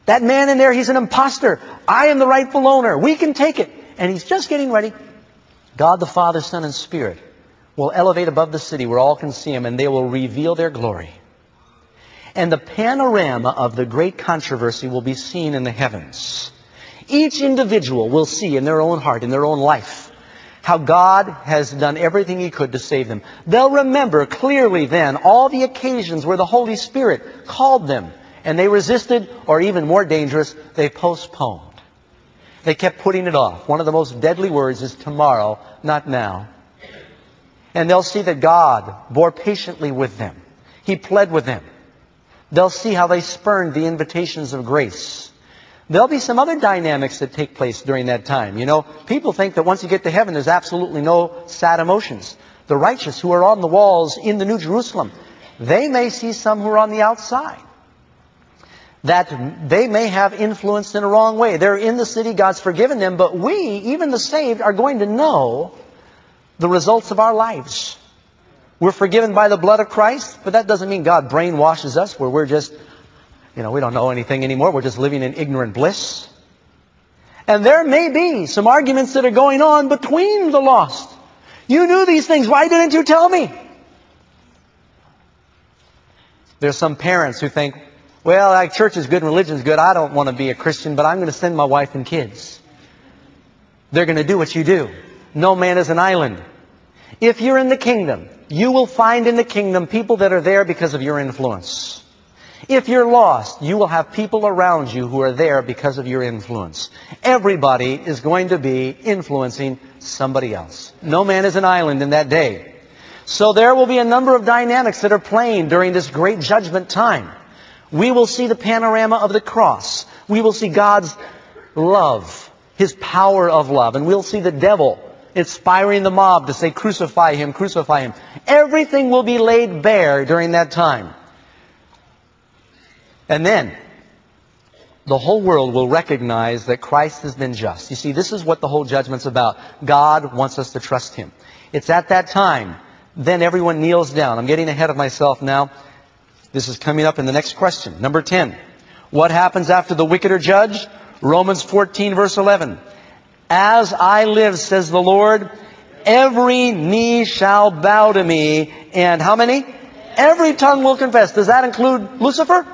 Speaker 1: That man in there, he's an imposter. I am the rightful owner. We can take it. And he's just getting ready. God the Father, Son, and Spirit will elevate above the city where all can see Him, and they will reveal their glory. And the panorama of the great controversy will be seen in the heavens. Each individual will see in their own heart, in their own life, how God has done everything He could to save them. They'll remember clearly then all the occasions where the Holy Spirit called them, and they resisted, or even more dangerous, they postponed. They kept putting it off. One of the most deadly words is tomorrow, not now. And they'll see that God bore patiently with them. He pled with them. They'll see how they spurned the invitations of grace. There'll be some other dynamics that take place during that time. You know, people think that once you get to heaven, there's absolutely no sad emotions. The righteous who are on the walls in the New Jerusalem, they may see some who are on the outside, that they may have influenced in a wrong way. They're in the city, God's forgiven them, but we, even the saved, are going to know the results of our lives. We're forgiven by the blood of Christ, but that doesn't mean God brainwashes us where we're just, we don't know anything anymore. We're just living in ignorant bliss. And there may be some arguments that are going on between the lost. You knew these things. Why didn't you tell me? There's some parents who think, well, like church is good and religion is good. I don't want to be a Christian, but I'm going to send my wife and kids. They're going to do what you do. No man is an island. If you're in the kingdom, you will find in the kingdom people that are there because of your influence. If you're lost, you will have people around you who are there because of your influence. Everybody is going to be influencing somebody else. No man is an island in that day. So there will be a number of dynamics that are playing during this great judgment time. We will see the panorama of the cross. We will see God's love, His power of love. And we'll see the devil inspiring the mob to say, crucify Him, crucify Him. Everything will be laid bare during that time. And then, the whole world will recognize that Christ has been just. You see, this is what the whole judgment's about. God wants us to trust Him. It's at that time, then everyone kneels down. I'm getting ahead of myself now. This is coming up in the next question. Number 10. What happens after the wicked are judged? Romans 14, verse 11. As I live, says the Lord, every knee shall bow to me. And how many? Every tongue will confess. Does that include Lucifer?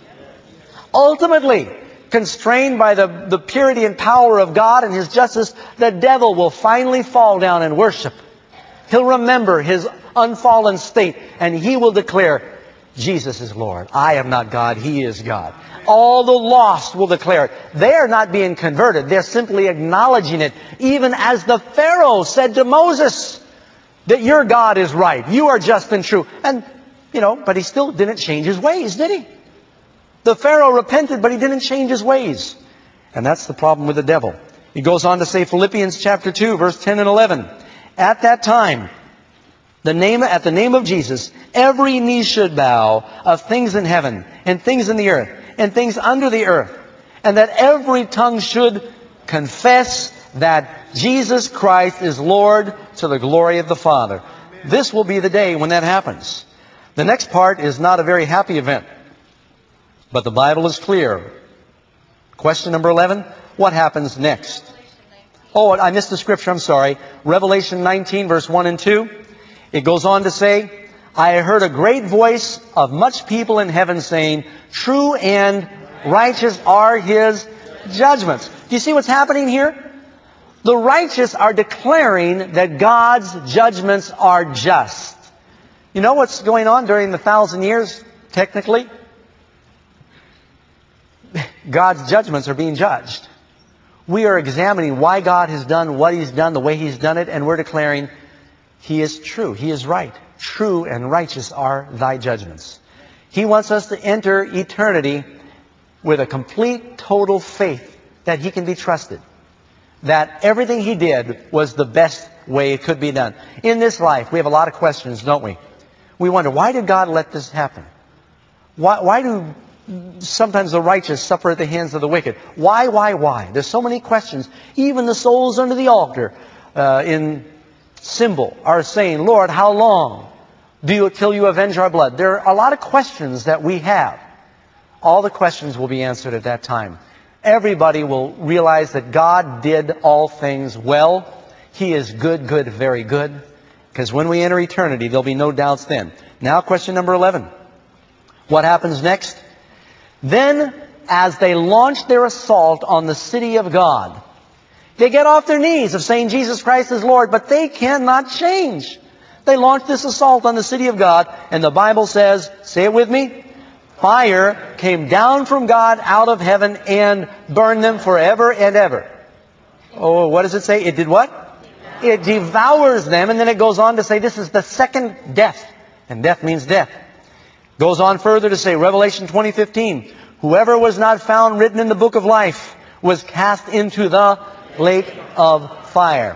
Speaker 1: Ultimately, constrained by the purity and power of God and His justice, the devil will finally fall down and worship. He'll remember his unfallen state, and he will declare, Jesus is Lord. I am not God. He is God. All the lost will declare it. They are not being converted. They're simply acknowledging it. Even as the Pharaoh said to Moses, that your God is right. You are just and true. And, but he still didn't change his ways, did he? The Pharaoh repented, but he didn't change his ways. And that's the problem with the devil. He goes on to say, Philippians chapter 2, verse 10 and 11. At that time, at the name of Jesus, every knee should bow of things in heaven and things in the earth and things under the earth. And that every tongue should confess that Jesus Christ is Lord to the glory of the Father. This will be the day when that happens. The next part is not a very happy event. But the Bible is clear. Question number 11. What happens next? Oh, I missed the scripture. I'm sorry. Revelation 19, verse 1 and 2. It goes on to say, I heard a great voice of much people in heaven saying, true and righteous are His judgments. Do you see what's happening here? The righteous are declaring that God's judgments are just. You know what's going on during the 1,000 years, technically? God's judgments are being judged. We are examining why God has done what He's done, the way He's done it, and we're declaring He is true. He is right. True and righteous are Thy judgments. He wants us to enter eternity with a complete, total faith that He can be trusted. That everything He did was the best way it could be done. In this life, we have a lot of questions, don't we? We wonder, why did God let this happen? Why do sometimes the righteous suffer at the hands of the wicked? Why? There's so many questions. Even the souls under the altar in symbol are saying, Lord, how long till you avenge our blood? There are a lot of questions that we have. All the questions will be answered at that time. Everybody will realize that God did all things well. He is good, good, very good. Because when we enter eternity, there'll be no doubts then. Now, question number 11. What happens next? Then, as they launch their assault on the city of God, they get off their knees of saying Jesus Christ is Lord, but they cannot change. They launch this assault on the city of God, and the Bible says, say it with me, fire came down from God out of heaven and burned them forever and ever. Oh, what does it say? It did what? It devours them, and then it goes on to say this is the second death. And death means death. Goes on further to say, Revelation 20:15, whoever was not found written in the book of life was cast into the lake of fire.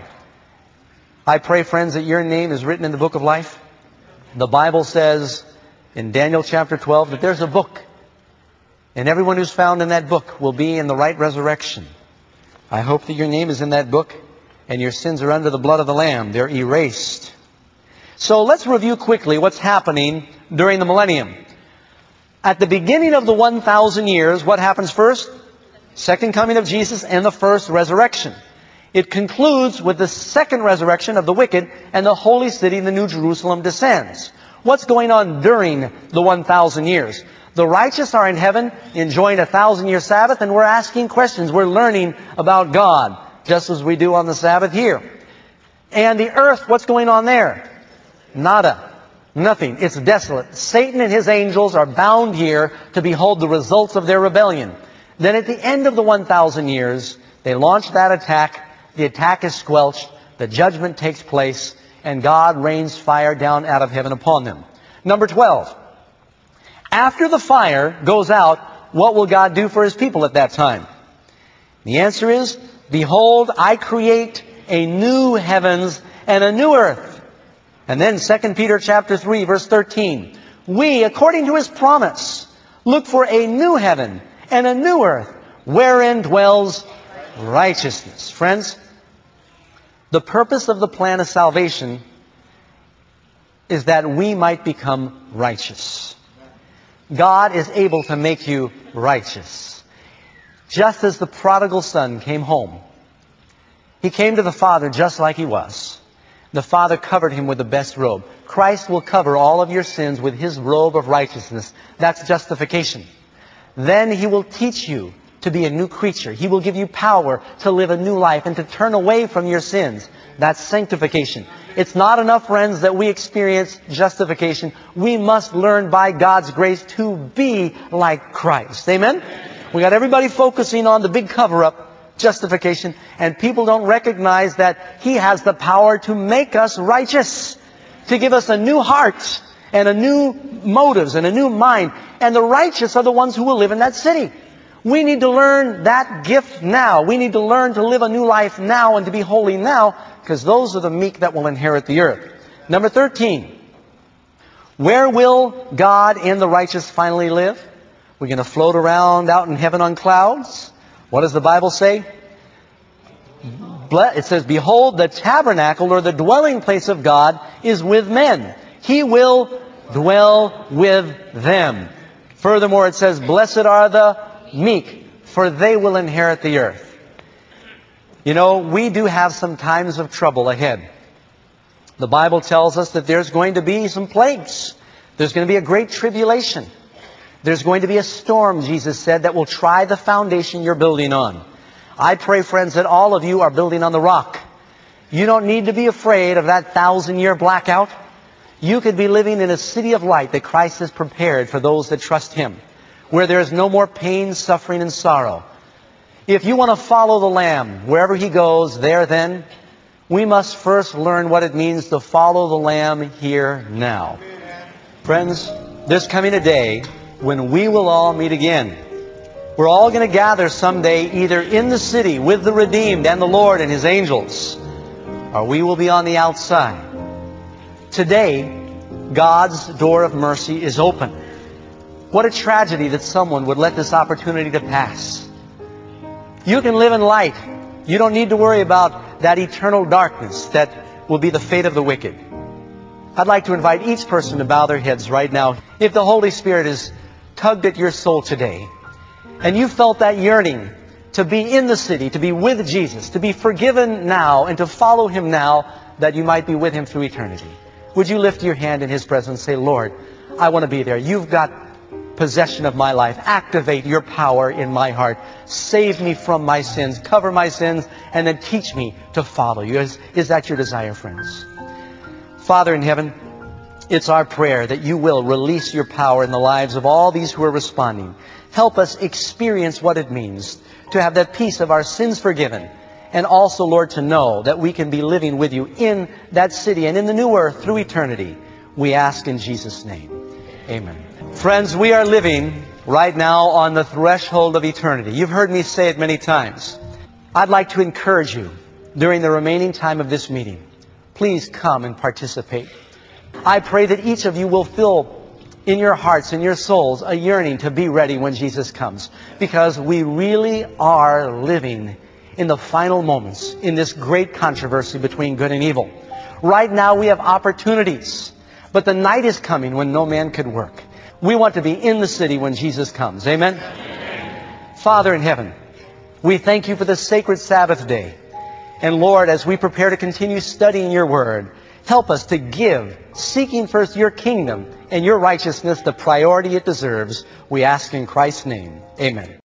Speaker 1: I pray, friends, that your name is written in the book of life. The Bible says in Daniel chapter 12 that there's a book, and everyone who's found in that book will be in the right resurrection. I hope that your name is in that book and your sins are under the blood of the Lamb. They're erased. So let's review quickly what's happening during the millennium. At the beginning of the 1,000 years, what happens first? Second coming of Jesus and the first resurrection. It concludes with the second resurrection of the wicked, and the holy city, the New Jerusalem, descends. What's going on during the 1,000 years? The righteous are in heaven enjoying a 1,000-year Sabbath, and we're asking questions. We're learning about God, just as we do on the Sabbath here. And the earth, what's going on there? Nada. Nothing. It's desolate. Satan and his angels are bound here to behold the results of their rebellion. Then at the end of the 1,000 years, they launch that attack. The attack is squelched. The judgment takes place. And God rains fire down out of heaven upon them. Number 12. After the fire goes out, what will God do for His people at that time? The answer is, behold, I create a new heavens and a new earth. And then 2 Peter chapter 3, verse 13. We, according to His promise, look for a new heaven and a new earth, wherein dwells righteousness. Friends, the purpose of the plan of salvation is that we might become righteous. God is able to make you righteous. Just as the prodigal son came home, he came to the Father just like he was. The Father covered him with the best robe. Christ will cover all of your sins with His robe of righteousness. That's justification. Then He will teach you to be a new creature. He will give you power to live a new life and to turn away from your sins. That's sanctification. It's not enough, friends, that we experience justification. We must learn by God's grace to be like Christ. Amen? We got everybody focusing on the big cover-up, justification, and people don't recognize that He has the power to make us righteous, to give us a new heart and a new motives and a new mind. And the righteous are the ones who will live in that city. We need to learn that gift now. We need to learn to live a new life now and to be holy now, because those are the meek that will inherit the earth. Number 13. Where will God and the righteous finally live? We're going to float around out in heaven on clouds. What does the Bible say? It says, behold, the tabernacle or the dwelling place of God is with men. He will dwell with them. Furthermore, it says, blessed are the meek, for they will inherit the earth. You know, we do have some times of trouble ahead. The Bible tells us that there's going to be some plagues. There's going to be a great tribulation. There's going to be a storm, Jesus said, that will try the foundation you're building on. I pray, friends, that all of you are building on the rock. You don't need to be afraid of that 1,000-year blackout. You could be living in a city of light that Christ has prepared for those that trust Him, where there is no more pain, suffering, and sorrow. If you want to follow the Lamb wherever He goes, there then, we must first learn what it means to follow the Lamb here now. Friends, there's coming a day when we will all meet again. We're all going to gather someday either in the city with the redeemed and the Lord and His angels, or we will be on the outside. Today, God's door of mercy is open. What a tragedy that someone would let this opportunity to pass. You can live in light. You don't need to worry about that eternal darkness that will be the fate of the wicked. I'd like to invite each person to bow their heads right now. If the Holy Spirit is tugged at your soul today, and you felt that yearning to be in the city, to be with Jesus, to be forgiven now, and to follow Him now, that you might be with Him through eternity, would you lift your hand in His presence and say, Lord, I want to be there. You've got possession of my life. Activate your power in my heart. Save me from my sins. Cover my sins. And then teach me to follow you. Is that your desire, friends? Father in heaven, it's our prayer that you will release your power in the lives of all these who are responding. Help us experience what it means to have that peace of our sins forgiven. And also, Lord, to know that we can be living with you in that city and in the new earth through eternity. We ask in Jesus' name. Amen. Friends, we are living right now on the threshold of eternity. You've heard me say it many times. I'd like to encourage you during the remaining time of this meeting. Please come and participate. I pray that each of you will feel in your hearts and your souls a yearning to be ready when Jesus comes. Because we really are living in the final moments in this great controversy between good and evil. Right now we have opportunities, but the night is coming when no man could work. We want to be in the city when Jesus comes. Amen? Amen. Father in heaven, we thank you for the sacred Sabbath day. And Lord, as we prepare to continue studying your word, help us to give, seeking first your kingdom and your righteousness, the priority it deserves. We ask in Christ's name. Amen.